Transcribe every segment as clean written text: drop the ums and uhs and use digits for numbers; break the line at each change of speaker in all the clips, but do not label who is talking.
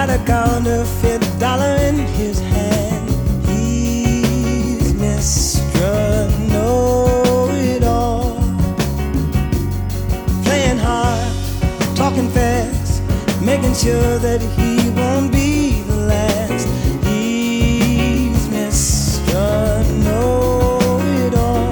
got a counterfeit dollar in his hand. He's Mr. Know-it-all, playing hard, talking fast, making sure that he won't be the last. He's Mr. Know-it-all,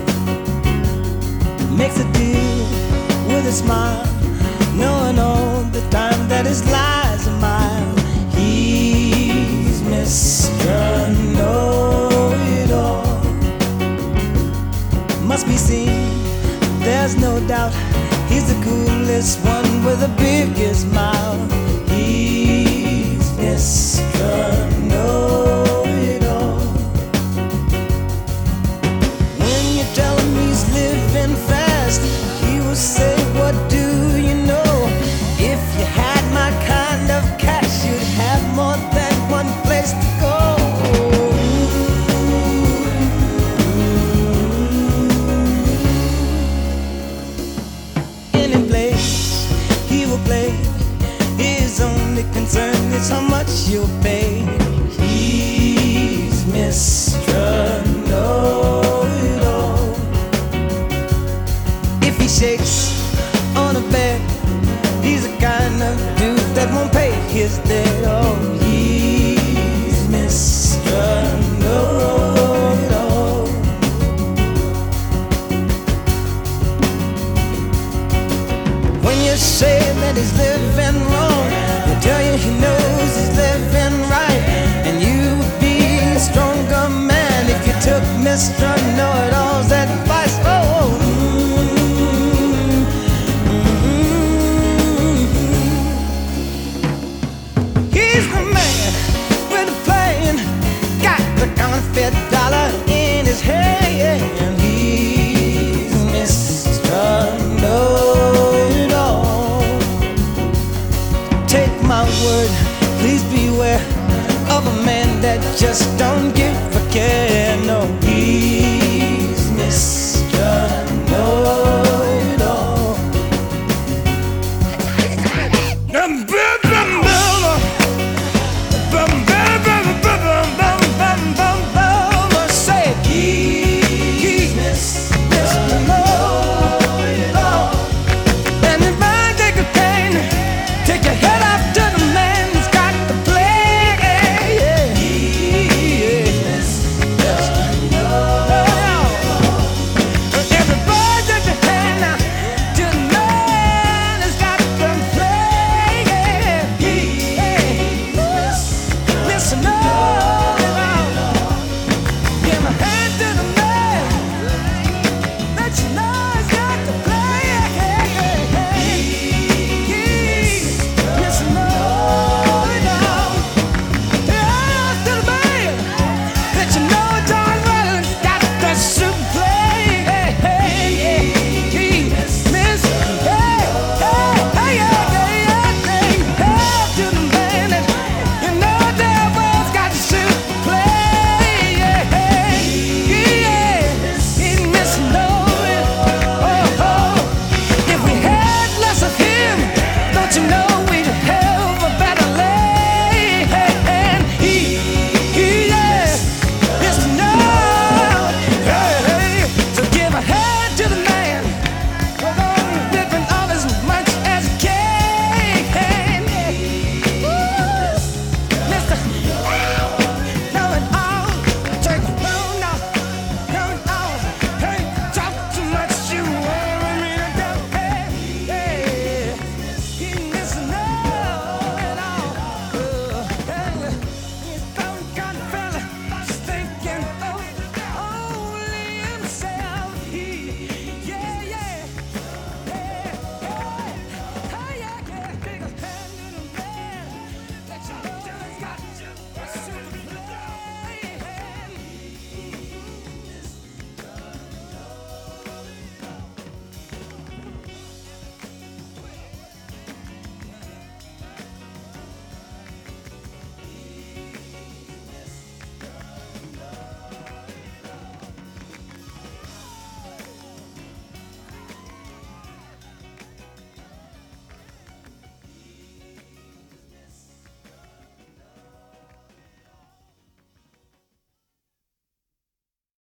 makes a deal with a smile, knowing all the time that his lies are mile. He's Mr. Know-it-all, must be seen, there's no doubt. He's the coolest one with the biggest mouth. He's Mr. Know-it-all. When you tell him he's living fast, he will say, what do you know? If you had my kind of cash, you'd have more than one place to go. Any place he will play, his only concern is how much you'll pay. He's Mr. Know-it-all. If he shakes on a bed, he's the kind of dude that won't pay his debt. Oh, he's Mr. Know-it-all. When you say that he's living wrong, he'll tell you he knows he's living right. And you would be a stronger man if you took Mr. Know-it-all's advice. Oh, he's the man with the plan, got the counterfeit dollar in his hand. He's Mr. Know-it-all. Take my word, please beware of a man that just don't give a care. No, he's Mr.